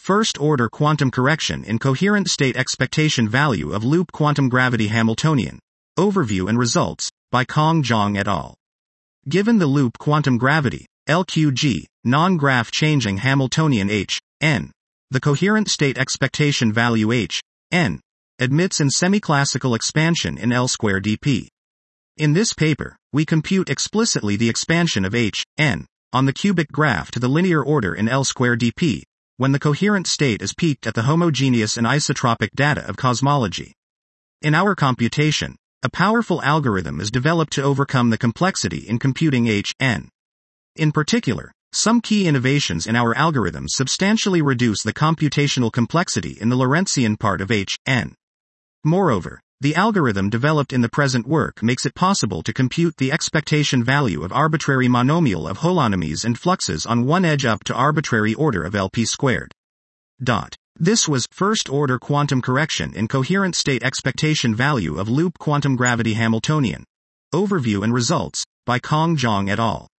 first-order quantum correction in coherent state expectation value of loop quantum gravity Hamiltonian. Overview and results, by Kong Zhang et al. Given the loop quantum gravity, LQG, non-graph changing Hamiltonian H, n, the coherent state expectation value H, n, admits in semiclassical expansion in L² dp. In this paper, we compute explicitly the expansion of H, n, on the cubic graph to the linear order in L² dp, when the coherent state is peaked at the homogeneous and isotropic data of cosmology. In our computation, a powerful algorithm is developed to overcome the complexity in computing H, n. In particular, some key innovations in our algorithms substantially reduce the computational complexity in the Lorentzian part of H, n. Moreover, the algorithm developed in the present work makes it possible to compute the expectation value of arbitrary monomial of holonomies and fluxes on one edge up to arbitrary order of LP². This was first-order quantum correction in coherent state expectation value of loop quantum gravity Hamiltonian. Overview and results, by Kong Zhang et al.